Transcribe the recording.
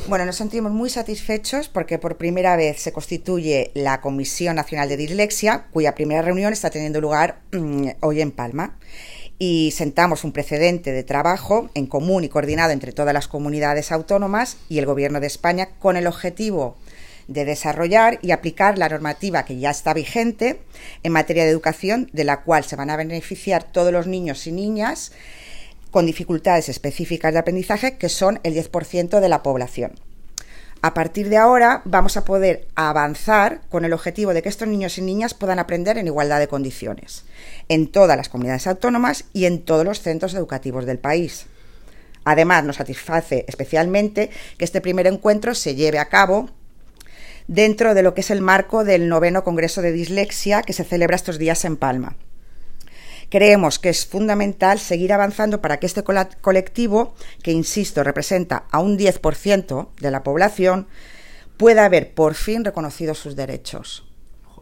Bueno, nos sentimos muy satisfechos porque por primera vez se constituye la Comisión Nacional de Dislexia, cuya primera reunión está teniendo lugar hoy en Palma. Y sentamos un precedente de trabajo en común y coordinado entre todas las comunidades autónomas y el Gobierno de España con el objetivo de desarrollar y aplicar la normativa que ya está vigente en materia de educación, de la cual se van a beneficiar todos los niños y niñas con dificultades específicas de aprendizaje, que son el 10% de la población. A partir de ahora vamos a poder avanzar con el objetivo de que estos niños y niñas puedan aprender en igualdad de condiciones en todas las comunidades autónomas y en todos los centros educativos del país. Además, nos satisface especialmente que este primer encuentro se lleve a cabo dentro de lo que es el marco del 9º Congreso de Dislexia que se celebra estos días en Palma. Creemos que es fundamental seguir avanzando para que este colectivo, que insisto, representa a un 10% de la población, pueda haber por fin reconocido sus derechos.